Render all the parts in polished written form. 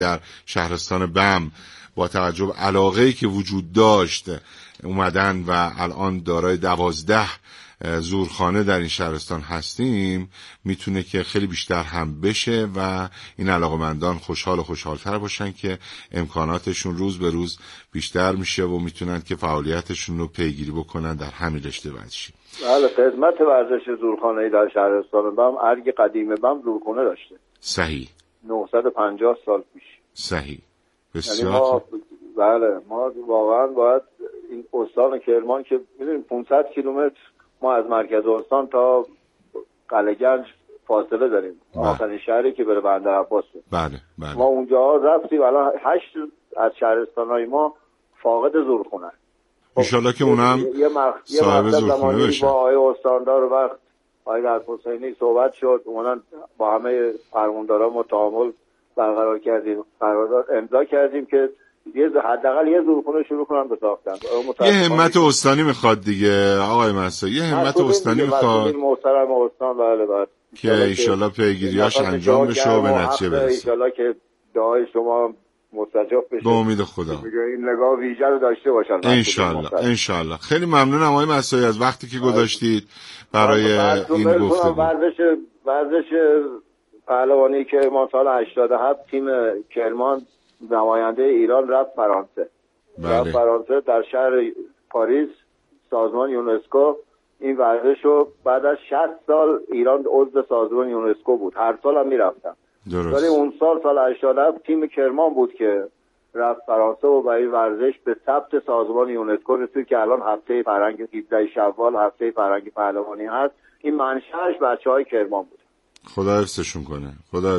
در شهرستان بم با توجه به علاقه‌ای که وجود داشت اومدن و الان دارای 12 زورخانه در این شهرستان هستیم، میتونه که خیلی بیشتر هم بشه و این علاقمندان خوشحال و خوشحالتر باشن که امکاناتشون روز به روز بیشتر میشه و میتونن که فعالیتشون رو پیگیری بکنن در همین رشته ورزشی. بله، خدمت ورزش زورخانه‌ای در شهرستان بم ارگ قدیم بم زورخانه داشته. صحیح. 950 سال پیش. صحیح. بسیار ما ما واقعا باید این استان کرمان که میدونیم 500 کیلومتر ما از مرکز استان تا قلعه‌گنج فاصله داریم. آخرین شهری که بره بندر عباس. بله. ما اونجا رفتیم، الان 8 از شهرستان‌های ما فاقد زورخونه. انشالله که اونم صاحب زورخونه بشه. با آقای استاندار وقت آقای حسینی صحبت شد، اومدن با همه فرمانداران ما تعامل برقرار کردیم، قرارداد امضا کردیم که حداقل یه زورخونه شروع کنن به ساختن. یه همت استانی میخواد دیگه آقای مسایی، یه همت استانی میخواد محترم استان. بله که انشالله پیگیریاش انجام بشه و به نتیجه برسه. انشالله که دعای شما مستجاب بشه. به امید خدا. این نگاه ویژه رو داشته باشن. انشالله. خیلی ممنونم آقای مسایی از وقتی که گذاشتید برای این گفتگو. ورزش پهلوانی کرمان سال 87 تیم کرمان نماینده ایران رفت فرانسه. بله. فرانسه در شهر پاریس سازمان یونسکو این ورزش رو بعد از 60 سال ایران عضو سازمان یونسکو بود. هر سال هم میرفتن. ولی اون سال 87 تیم کرمان بود که رفت فرانسه و برای ورزش به ثبت سازمان یونسکو رسید که الان هفته فرهنگ 17 شوال هفته فرهنگ پهلوانی هست. این منشأش بچه‌های کرمان بود. خدا حفظشون کنه.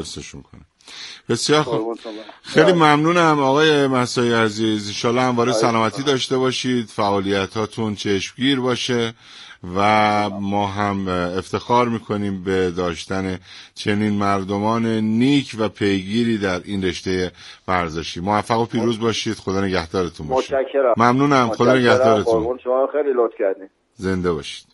بسیار خوب. خیلی ممنونم آقای مسایی عزیز. ان شاءالله همواره سلامتی داشته باشید، فعالیتاتون چشمگیر باشه و ما هم افتخار میکنیم به داشتن چنین مردمان نیک و پیگیری در این رشته ورزشی. موفق و پیروز باشید. خدا نگهدارتون باشه. متشکرم. ممنونم. خدا نگهدارتون. شما خیلی لطف کردید. زنده باشید.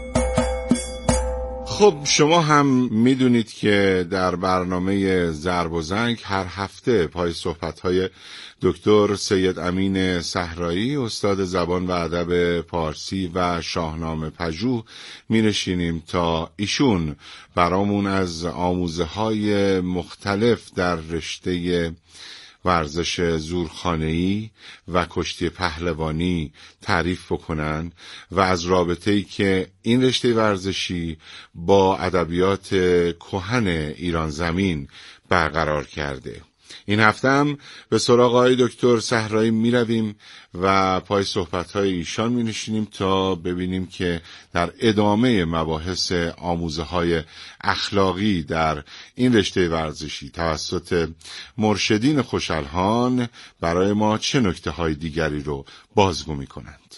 خب شما هم میدونید که در برنامه ضرب و زنگ هر هفته پای صحبت‌های دکتر سید امین صحرایی استاد زبان و ادب پارسی و شاهنامه پژوه می‌نشینیم تا ایشون برامون از آموزه‌های مختلف در رشته ورزش زورخانه‌ای و کشتی پهلوانی تعریف بکنن و از رابطه‌ای که این رشته ورزشی با ادبیات کهن ایران زمین برقرار کرده. این هفته هم به سراغ آقای دکتر صحرایی می رویم و پای صحبت‌های ایشان می نشینیم تا ببینیم که در ادامه مباحث آموزه‌های اخلاقی در این رشته ورزشی توسط مرشدین خوش‌الحان برای ما چه نکته‌های دیگری رو بازگو می کنند.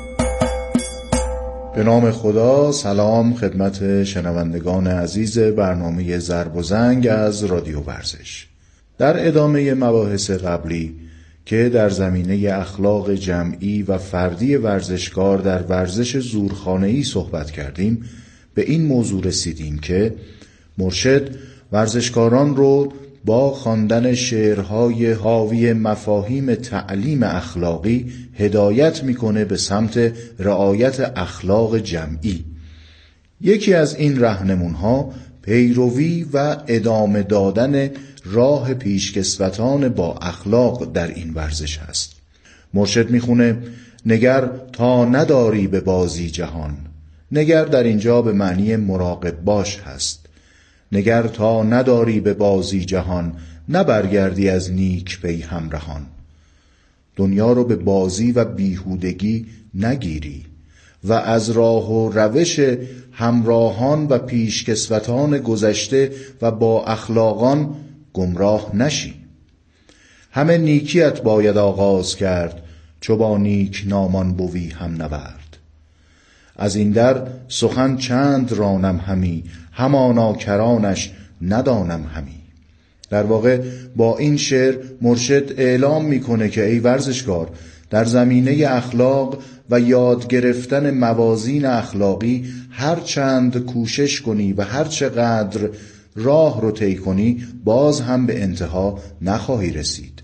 به نام خدا. سلام خدمت شنوندگان عزیز برنامه ضرب و زنگ از رادیو ورزش. در ادامه مباحث قبلی که در زمینه اخلاق جمعی و فردی ورزشکار در ورزش زورخانه‌ای صحبت کردیم، به این موضوع رسیدیم که مرشد ورزشکاران رو با خواندن شعرهای حاوی مفاهیم تعلیم اخلاقی هدایت میکنه به سمت رعایت اخلاق جمعی. یکی از این راهنمونها پیروی و ادامه دادن راه پیشکسوتان با اخلاق در این ورزش است. مرشد میخونه نگر تا نداری به بازی جهان. نگر در اینجا به معنی مراقب باش هست. نگر تا نداری به بازی جهان، نبرگردی از نیک پی همراهان. دنیا رو به بازی و بیهودگی نگیری و از راه و روش همراهان و پیشکسوتان گذشته و با اخلاقان گمراه نشی. همه نیکیت باید آغاز کرد، چو با نیک نامان بوی هم نورد. از این در سخن چند رانم همی، همانا کرانش ندانم همی. در واقع با این شعر مرشد اعلام میکنه که ای ورزشکار، در زمینه اخلاق و یاد گرفتن موازین اخلاقی هر چند کوشش کنی و هر چقدر راه رو طی کنی باز هم به انتها نخواهی رسید.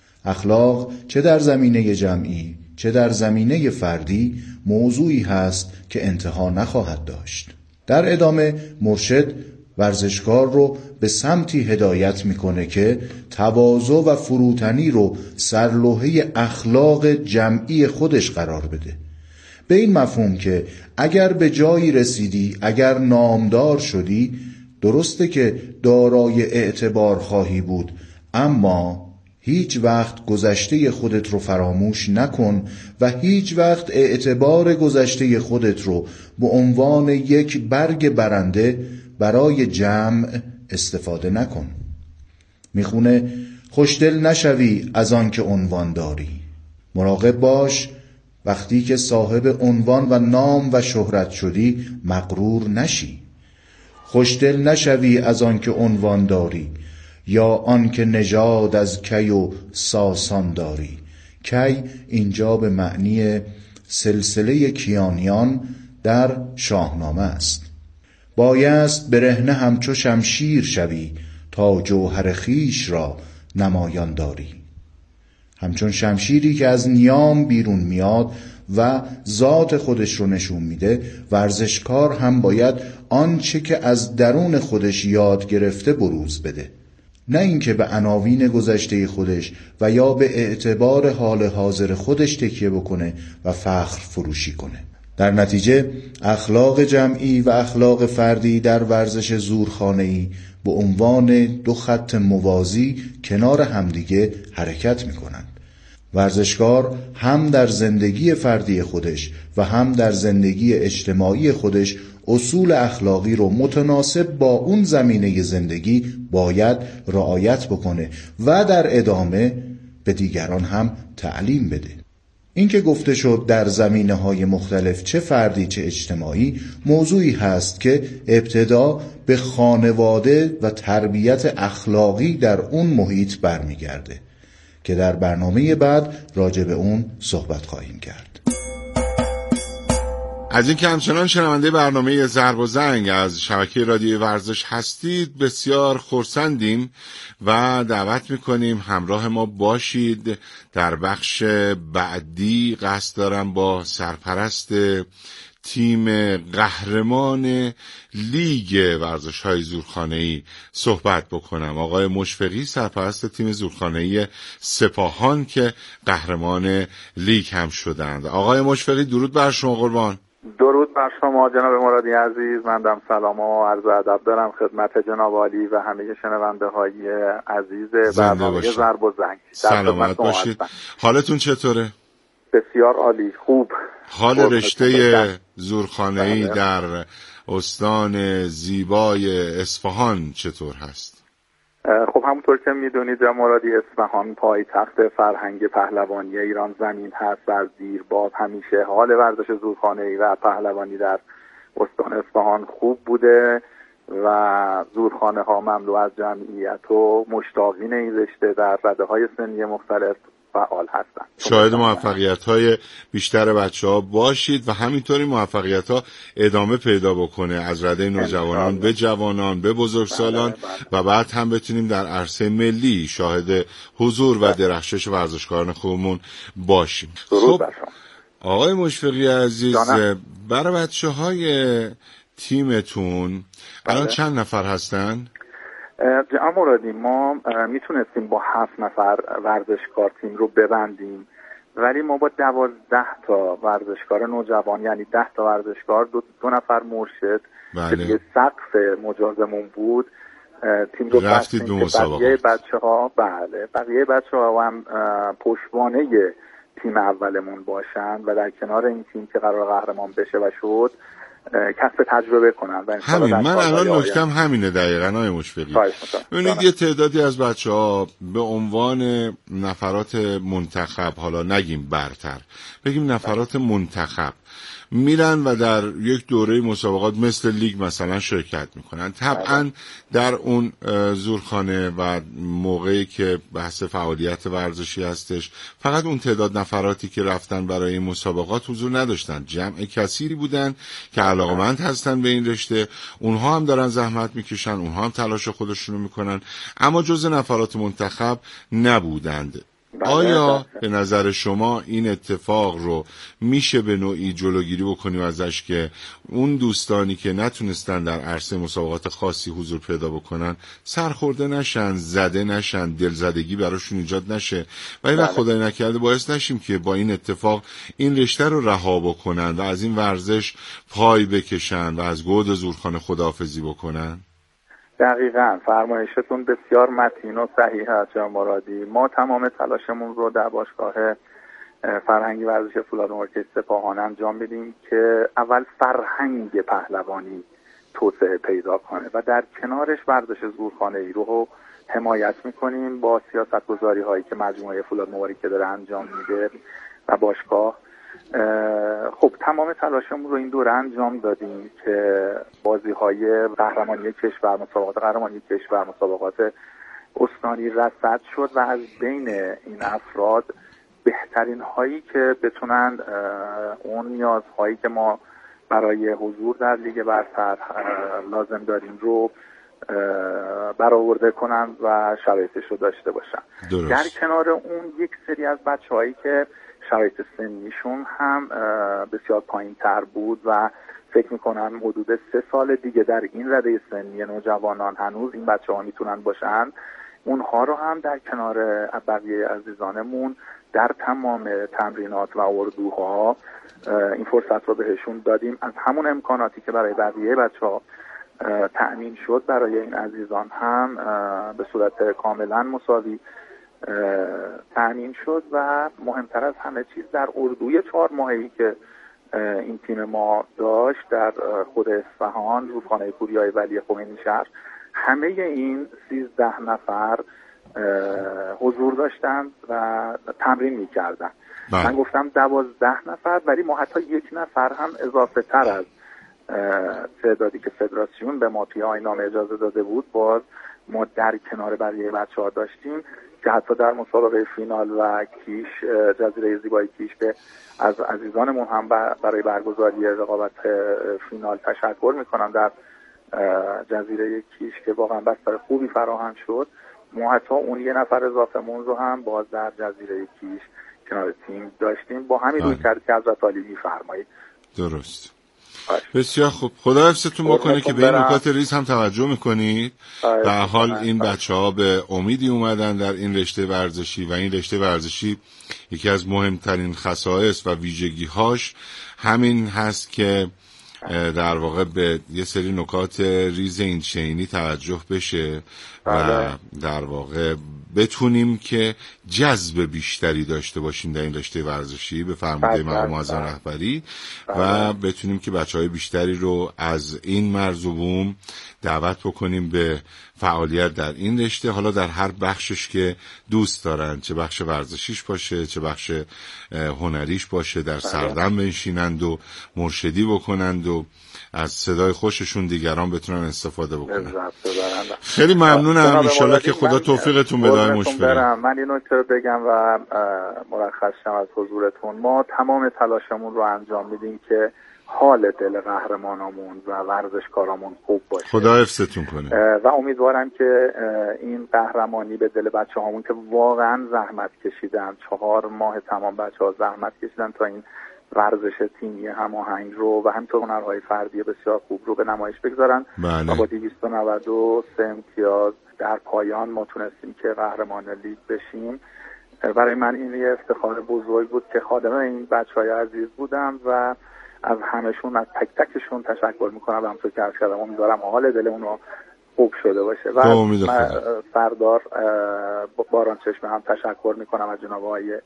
اخلاق چه در زمینه جمعی چه در زمینه فردی موضوعی هست که انتها نخواهد داشت. در ادامه مرشد ورزشکار رو به سمتی هدایت میکنه که تواضع و فروتنی رو سرلوحه اخلاق جمعی خودش قرار بده. به این مفهوم که اگر به جایی رسیدی، اگر نامدار شدی، درسته که دارای اعتبار خواهی بود، اما هیچ وقت گذشته خودت رو فراموش نکن و هیچ وقت اعتبار گذشته خودت رو به عنوان یک برگ برنده برای جمع استفاده نکن. میخونه خوشدل نشوی از آن که عنوان داری. مراقب باش وقتی که صاحب عنوان و نام و شهرت شدی مغرور نشی. خوشدل نشوی از آن که عنوان داری یا آن که نژاد از کی و ساسان داری. کی اینجا به معنی سلسله کیانیان در شاهنامه است. بایست برهنه همچو شمشیر شوی تا جوهر خیش را نمایان داری. همچون شمشیری که از نیام بیرون میاد و ذات خودش رو نشون میده، ورزشکار هم باید آنچه که از درون خودش یاد گرفته بروز بده، نه اینکه به عناوین گذشته خودش و یا به اعتبار حال حاضر خودش تکیه بکنه و فخر فروشی کنه. در نتیجه اخلاق جمعی و اخلاق فردی در ورزش زورخانه‌ای به عنوان دو خط موازی کنار همدیگه حرکت میکنند. ورزشکار هم در زندگی فردی خودش و هم در زندگی اجتماعی خودش اصول اخلاقی رو متناسب با اون زمینه زندگی باید رعایت بکنه و در ادامه به دیگران هم تعلیم بده. این که گفته شد در زمینه‌های مختلف چه فردی چه اجتماعی موضوعی هست که ابتدا به خانواده و تربیت اخلاقی در اون محیط برمیگرده که در برنامه بعد راجع به اون صحبت خواهیم کرد. از اینکه همچنان شنونده برنامه ضرب و زنگ از شبکه رادیوی ورزش هستید بسیار خرسندیم و دعوت میکنیم همراه ما باشید. در بخش بعدی قصد دارم با سرپرست تیم قهرمان لیگ ورزش‌های زورخانه‌ای صحبت بکنم، آقای مشفقی، سرپرست تیم زورخانه‌ای سپاهان که قهرمان لیگ هم شدند. آقای مشفقی درود بر شما قربان. درود بر شما جناب مرادی عزیز. من دم سلام و عرض ادب دارم خدمت جناب عالی و همه شنونده های عزیز برنامه ضرب و زنگ. سلامت باشید. حالتون چطوره؟ بسیار عالی، خوب. حال رشته زورخانه‌ای در استان زیبای اصفهان چطور هست؟ خب همونطور که میدونید جناب مرادی، اصفهان پایتخت فرهنگ پهلوانی ایران زمین هست و از دیرباز همیشه حال ورزش زورخانه‌ای و پهلوانی در استان اصفهان خوب بوده و زورخانه ها مملو از جمعیت و مشتاقین این رشته در رده‌های سنی مختلف فعال هستند. شاهد موفقیت‌های بیشتر بچه‌ها باشید و همینطوری موفقیت‌ها ادامه پیدا بکنه از رده نوجوانان به جوانان به بزرگسالان و بعد هم بتونیم در عرصه ملی شاهد حضور و درخشش ورزشکاران خوبمون باشیم. خب آقای مشفقی عزیز، برای بچه‌های تیمتون الان چند نفر هستن؟ جناب مرادی، ما میتونستیم با 7 نفر ورزشکار تیم رو ببندیم، ولی ما با 12 تا ورزشکار نوجوان، یعنی 10 تا ورزشکار، دو نفر مرشد که دیگه سقف مجازمون بود، تیم رو رفتید به مسابقات. بقیه بچه‌ها هم پشتوانه تیم اولمون باشن و در کنار این تیم که قرار قهرمان بشه و شد کسب تجربه کنن. همین من الان نکتم همینه دقیقاً آقای مشفقی. ببینید یه تعدادی از بچه‌ها به عنوان نفرات منتخب، حالا نگیم برتر، بگیم نفرات منتخب، میرن و در یک دوره مسابقات مثل لیگ مثلا شرکت میکنن. طبعا در اون زورخانه و موقعی که بحث فعالیت ورزشی هستش فقط اون تعداد نفراتی که رفتن برای این مسابقات حضور نداشتن، جمع کثیری بودن که علاقمند هستن به این رشته، اونها هم دارن زحمت میکشن، اونها هم تلاش خودشونو میکنن، اما جزء نفرات منتخب نبودند. آیا به نظر شما این اتفاق رو میشه به نوعی جلوگیری بکنیم ازش که اون دوستانی که نتونستن در عرصه مسابقات خاصی حضور پیدا بکنن سرخورده نشن، زده نشن، دلزدگی براشون ایجاد نشه و این وقت خدای نکرده باعث نشیم که با این اتفاق این رشته رو رها بکنن و از این ورزش پای بکشن و از گود زورخانه خداحافظی بکنن؟ دقیقاً فرمایشتون بسیار متین و صحیح است جناب مرادی. ما تمام تلاشمون رو در باشگاه فرهنگی ورزش فولاد مرکز سپاهان انجام میدیم که اول فرهنگ پهلوانی توسعه پیدا کنه و در کنارش ورزش زورخانه‌ای رو حمایت میکنیم با سیاست‌گذاری هایی که مجموعه فولاد مبارکه داره انجام میده و باشگاه. خب تمام تلاشمون رو این دوره انجام دادیم که بازی‌های قهرمانی کشور، مسابقات قهرمانی کشور، مسابقات استانی رصد شد و از بین این افراد بهترین هایی که بتونن اون نیازهایی که ما برای حضور در لیگ برتر لازم داریم رو برآورده کنن و شرایطش رو داشته باشن. درست. در کنار اون یک سری از بچه‌هایی که شرایط سنیشون هم بسیار پایین تر بود و فکر میکنم حدود 3 سال دیگه در این رده سنی نوجوانان هنوز این بچه ها میتونن باشن، اونها رو هم در کنار بقیه عزیزانمون در تمام تمرینات و اردوها این فرصت رو بهشون دادیم. از همون امکاناتی که برای بقیه بچه ها تأمین شد برای این عزیزان هم به صورت کاملا مساوی تأمین شد و مهمتر از همه چیز در اردوی 4 ماهه‌ای که این تیم ما داشت در خود اصفهان رودخانه کوریای ولی خمینی شهر همه این 13 نفر حضور داشتند و تمرین می‌کردند. من گفتم 12 نفر ولی ما حتی 1 نفر هم اضافه تر از تعدادی که فدراسیون به ما توی آیین‌نامه اجازه داده بود باز ما در کنار بقیه بچه‌ها داشتیم که حتی در مسابقه فینال و کیش جزیره زیبای کیش به از عزیزانمون هم برای برگزاری رقابت فینال تشکر میکنم در جزیره کیش که واقعا بستر خوبی فراهم شد. ما حتی اون 1 نفر اضافه‌مون رو هم باز در جزیره کیش کنار تیم داشتیم با همین رویکردی که حضرت عالی می‌فرمایید. درست. بسیار خوب، خدا حفظتون بکنه که به این نکات ریز هم توجه میکنید. به حال این بچه‌ها به امیدی اومدن در این رشته ورزشی و این رشته ورزشی یکی از مهمترین خصائص و ویژگی‌هاش همین هست که در واقع به یه سری نکات ریز این چینی توجه بشه و در واقع بتونیم که جذب بیشتری داشته باشیم در این رشته ورزشی به فرموده مقام معظم رهبری و بتونیم که بچه‌های بیشتری رو از این مرز و بوم دعوت بکنیم به فعالیت در این رشته، حالا در هر بخشش که دوست دارن، چه بخش ورزشیش باشه چه بخش هنریش باشه، در سردم بنشینند و مرشدی بکنند و از صدای خوششون دیگران بتونن استفاده بکنن. خیلی ممنونم، انشالله که خدا توفیقتون بده آقای مشفری. من این نکته رو بگم و مرخص شم از حضورتون. ما تمام تلاشمون رو انجام میدیم که حال دل قهرمانامون و ورزشکارامون خوب باشه. خدا حفظتون کنه و امیدوارم که این قهرمانی به دل بچه‌هامون که واقعا زحمت کشیدن، 4 ماه تمام بچه‌ها زحمت کشیدن تا این ورزش تیمی هماهنگ رو و همینطور هنرهای فردی بسیار خوب رو به نمایش بگذارن. و با 293 امتیاز در پایان ما تونستیم که قهرمان لیگ بشیم. برای من این یه افتخار بزرگ بود که خادم این بچه‌های عزیز بودم و از همشون، از تک تکشون تشکر میکنم و همونطور که عرض کردم امیدوارم حال دل اونو خوب شده باشه. و سردار باران چشمه هم تشکر میکنم از جناب آقای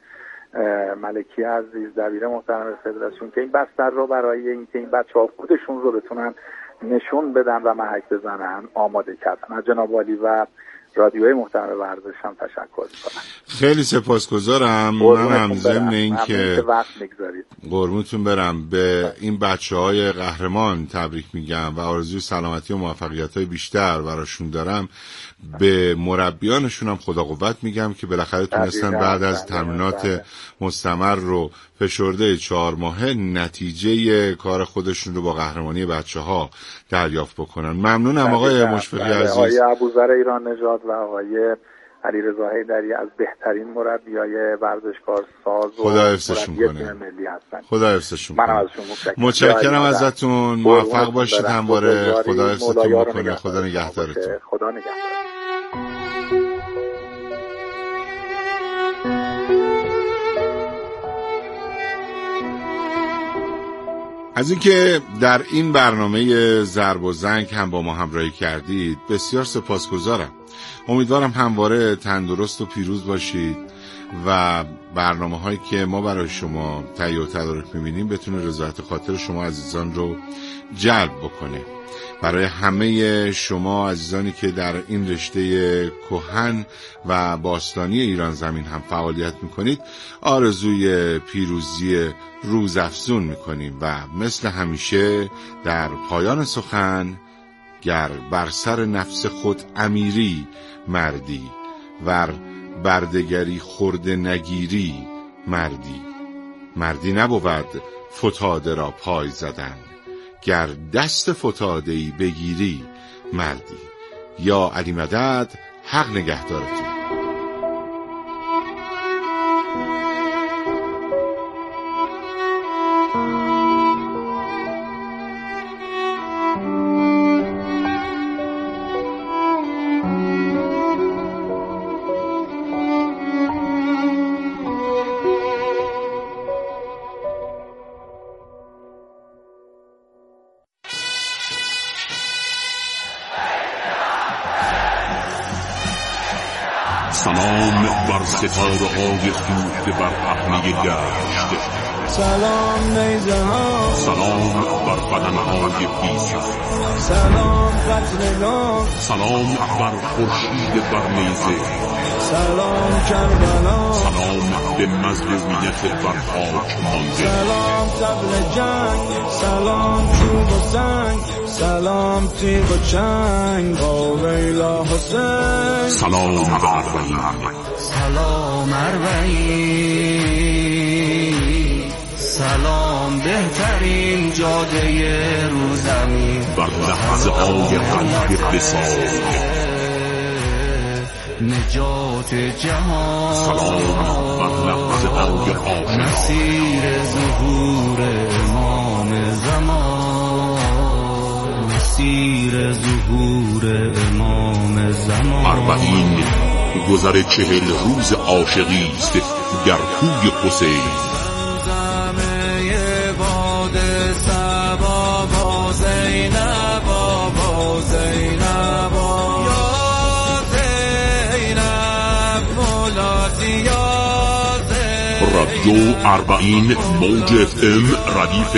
ملکی عزیز دبیر محترم فدراسیون که این بستر رو برای اینکه این بچه‌ها خودشون رو بتونن نشون بدن و محک بزنن آماده کردن. از جناب عالی و رادیوی محترم ورزش هم تشکر میکنم. خیلی سپاسگزارم. من هم ضمن این که وقت میگذارید قربونتون برم به این بچه‌های قهرمان تبریک میگم و آرزوی سلامتی و موفقیت‌های بیشتر براشون دارم. به مربیانشون هم خدا قوت میگم که بالاخره تونستن بعد از تمرینات مستمر رو فشرده 4 ماهه نتیجه کار خودشون رو با قهرمانی بچه‌ها دریافت بکنن. ممنونم آقای مشفقی عزیز. آقای ابوذر ایران نژاد و آقای علیرضا حیدری از بهترین مربیای ورزشکار ساز و خدا حفظشون کنه. ملی هستن. خدا حفظشون کنه. منم ازشون متشکرم ازتون. موفق باشید همواره. خدا حفظتون بکنه. خدا نگهدارتون. خدا نگهدار. از اینکه در این برنامه ضرب و زنگ هم با ما همراهی کردید بسیار سپاسگزارم. امیدوارم همواره تندرست و پیروز باشید و برنامه‌هایی که ما برای شما تهیه و تدارک می‌بینیم بتونه رضایت خاطر شما عزیزان رو جلب بکنه. برای همه شما عزیزانی که در این رشته کهن و باستانی ایران زمین هم فعالیت میکنید آرزوی پیروزی روزافزون میکنیم و مثل همیشه در پایان سخن گر بر سر نفس خود امیری مردی ور بردگری خورده نگیری مردی نبود فتاده را پای زدن گر دست فتاده‌ای بگیری مردی. یا علی مدد حق نگهدارتون. سلام بر ستاره‌های سوخته بر پهنه گشت. سلام نیزه ها، سلام بر بدنهای پیچیده. سلام قتلگاه، سلام بر خورشید بر نیزه. سلام کربلا، سلام به مظلومیت بر خاک مانده. سلام طبل جنگ، سلام چوب و سنگ، سلام تیغ و چنگ با ویلا حسین. سلام به اربعین. سلام اربعین، سلام بهترین جاده رو زمین. بر لحظه های قلب بساز نجات جهان. سلام بر لحظه های آشنا مسیر ظهور امام زمان. مسیر ظهور امام زمان. اربعین گذر 40 روز عاشقی است در کوی حسین. رادیو اربعین موج FM ردیف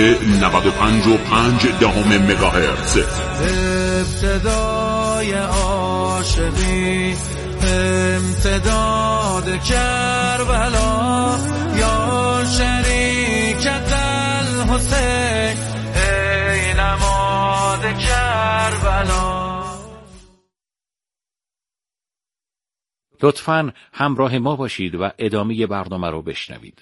95.5 مگاهرتز. ابتدای عاشقی امتداد کربلا یا شریکت الحسین ای نماد کربلا. لطفاً همراه ما باشید و ادامه برنامه رو بشنوید.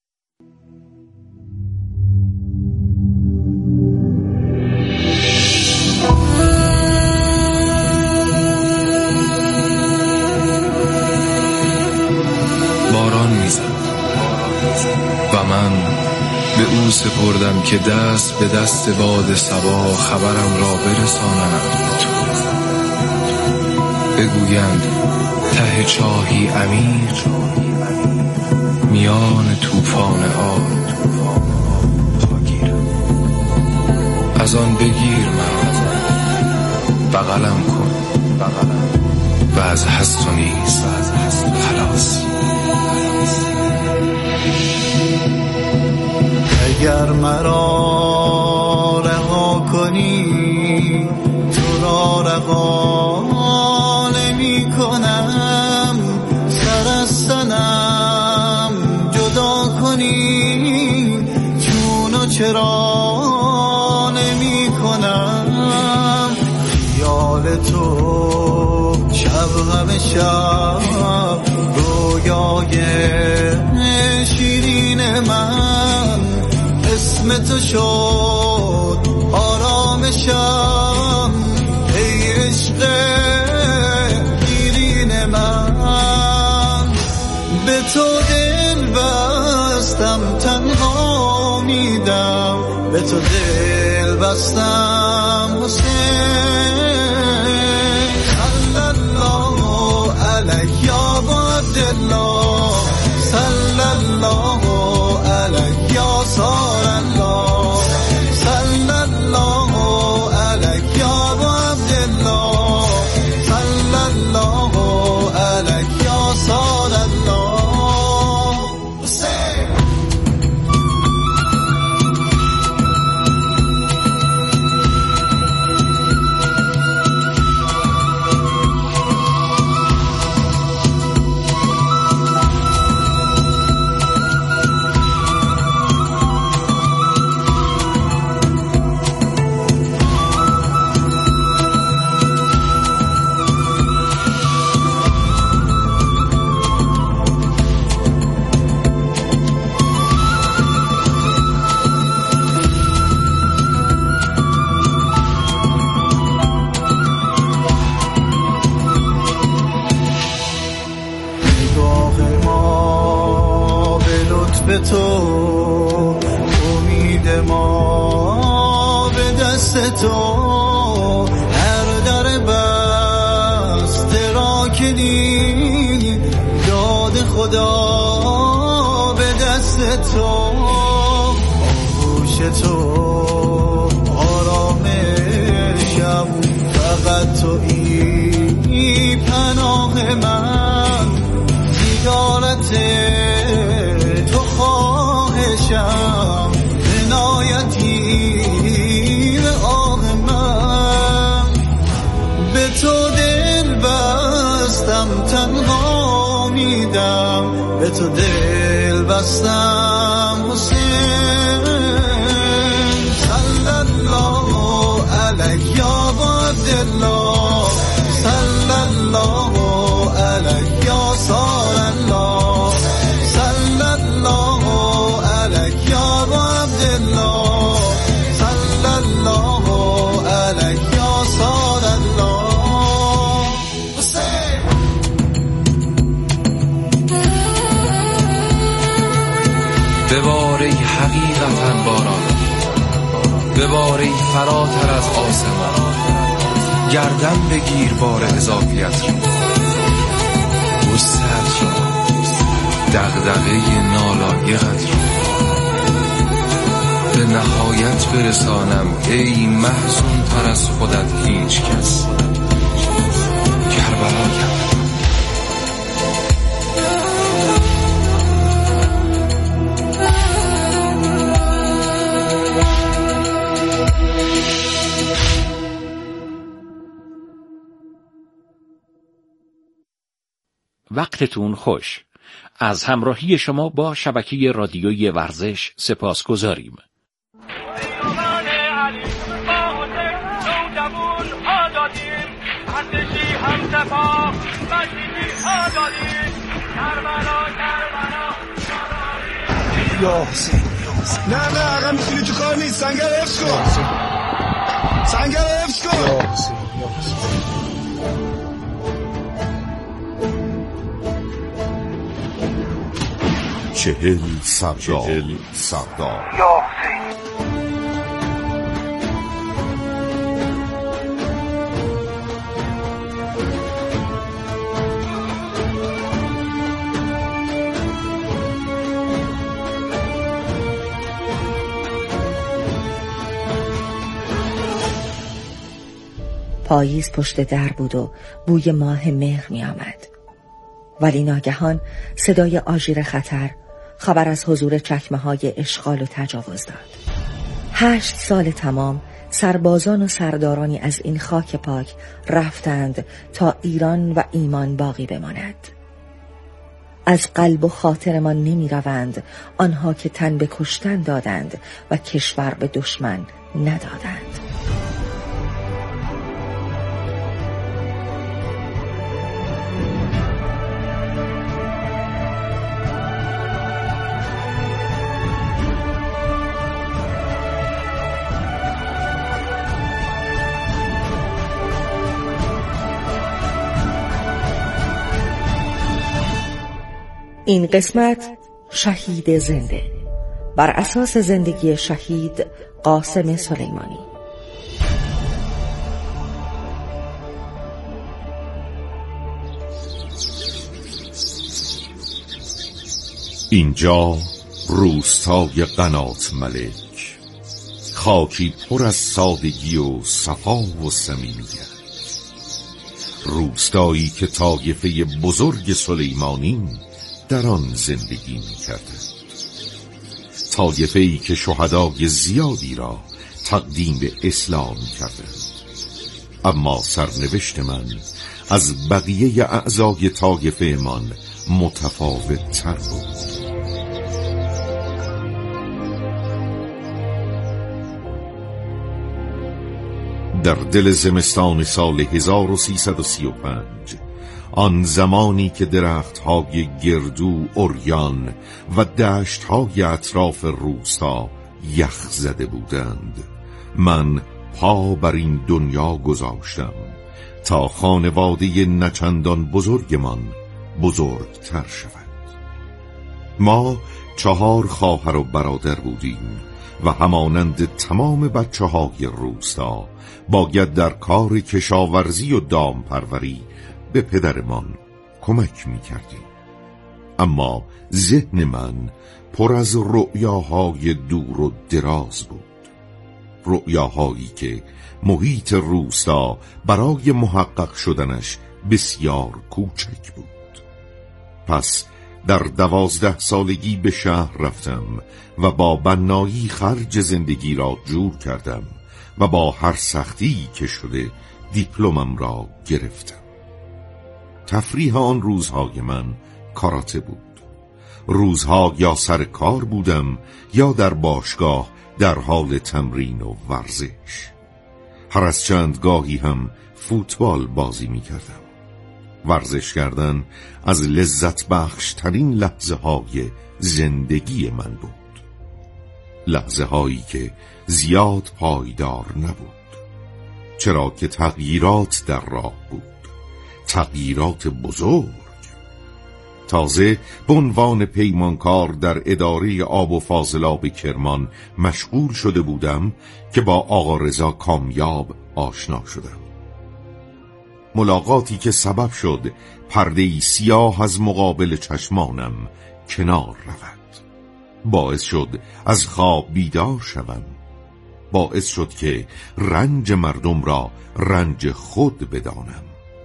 باران میزد و من به او سپردم که دست به دست باد صبا خبرم را برسانند. بگویند ته چاهی عمیق میان طوفان آب از آن بگیر مرا بغلم کن و از هست و نیست خلاص. اگر مرا رها کنی تو را رها نمی کنم. تو شب همه شب رویای شیرین من اسم تو شد آرامشم ای عشق دیرین من به تو دل بستم تنها میدم به تو دل بستم حسین صلی الله علیه یا عبدالله صلی الله علیه یا سار الله صلی الله علیه یا عبدالله صلی الله علیه یا سار الله تو امید ما به دست تو هر در بسته را که دید داد خدا به دست تو آغوش تو آرامشم فقط تویی پناه من دیدارت تو خواهشم عنایتی به آه من به تو دل بستم تنها میدم به تو دل بستم حسین صلی الله علیه یا عبدالله صلی الله علیه یا سار الله صلی الله علیه یا عبدالله صلی الله علیه یا سار الله حسین ببار ای حقیقتا باران ببار ای فراتر از آسمان گردن بگیر بار اضافیت را وسعت را دغدغه نالایقت را به نهایت برسانم ای محزون تر از خودت هیچ کس کربلا کرد وقتتون خوش. از همراهی شما با شبکه رادیوی ورزش سپاسگزاریم. یا حسین نه عقب میتونی تو کار نیست. سنگر حفظ کن سنگر حفظ کن یا حسین 40 سردار یا پاییز پشت در بود و بوی ماه مهر می آمد. ولی ناگهان صدای آژیر خطر خبر از حضور چکمه‌های اشغال و تجاوز داد. 8 سال تمام سربازان و سردارانی از این خاک پاک رفتند تا ایران و ایمان باقی بماند. از قلب و خاطرمان نمی روند آنها که تن به کشتن دادند و کشور به دشمن ندادند. این قسمت شهید زنده، بر اساس زندگی شهید قاسم سلیمانی. اینجا روستای قنات ملک، خاکی پر از سادگی و صفا و صمیمیت، روستایی که طایفه بزرگ سلیمانی در آن زندگی می‌کردند، طایفه‌ای که شهدای زیادی را تقدیم به اسلام کردند. اما سرنوشت من از بقیه اعضای طایفه من متفاوت تر بود. در دل زمستان سال 1335، آن زمانی که درخت‌های گردو عریان و دشت‌های اطراف روستا یخ زده بودند، من پا بر این دنیا گذاشتم تا خانواده نچندان بزرگمان بزرگتر شود. ما 4 خواهر و برادر بودیم و همانند تمام بچه‌های روستا باید در کار کشاورزی و دامپروری به پدرمان کمک می‌کردیم. اما ذهن من پر از رؤیاهای دور و دراز بود، رؤیاهایی که محیط روستا برای محقق شدنش بسیار کوچک بود. پس در 12 سالگی به شهر رفتم و با بنایی خرج زندگی را جور کردم و با هر سختی که شده دیپلمم را گرفتم. تفریح آن روزهای من کاراته بود. روزها یا سر کار بودم یا در باشگاه در حال تمرین و ورزش. هر از چند گاهی هم فوتبال بازی می کردم. ورزش کردن از لذت بخش ترین لحظه های زندگی من بود، لحظه هایی که زیاد پایدار نبود، چرا که تغییرات در راه بود، تغییرات بزرگ. تازه به عنوان پیمانکار در اداره آب و فاضلاب کرمان مشغول شده بودم که با آقا رضا کامیاب آشنا شدم. ملاقاتی که سبب شد پرده‌ای سیاه از مقابل چشمانم کنار رود، باعث شد از خواب بیدار شوم، باعث شد که رنج مردم را رنج خود بدانم.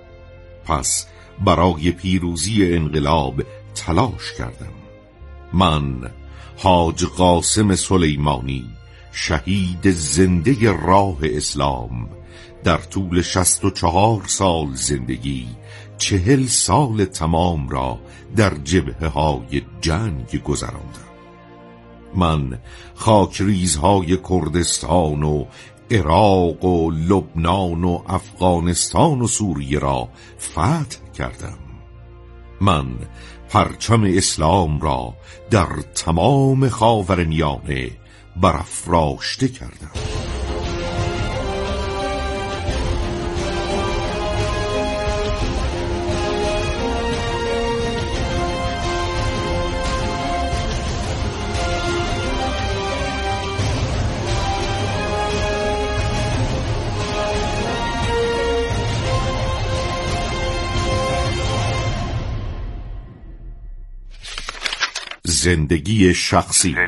پس برای پیروزی انقلاب تلاش کردم. من حاج قاسم سلیمانی، شهید زنده راه اسلام، در طول 64 سال زندگی 40 سال تمام را در جبهه‌های جنگ گذراندم. من خاکریزهای کردستان و عراق و لبنان و افغانستان و سوریه را فتح کردم. من پرچم اسلام را در تمام خاورمیانه برافراشته کردم. زندگی شخصی.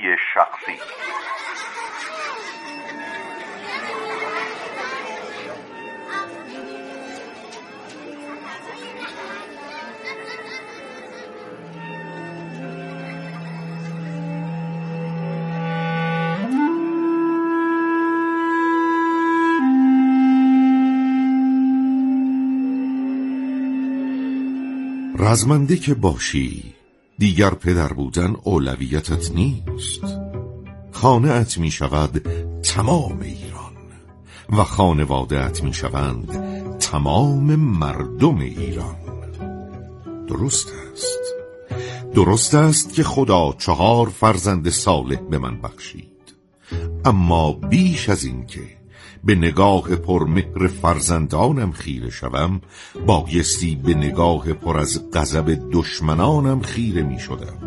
رزمنده که باشی دیگر پدر بودن اولویتت نیست. خانه‌ات می شود تمام ایران و خانواده‌ات می شوند تمام مردم ایران. درست است که خدا 4 فرزند صالح به من بخشید، اما بیش از این که به نگاه پرمهر فرزندانم خیره شوم، بایستی به نگاه پر از غضب دشمنانم خیره می شدم.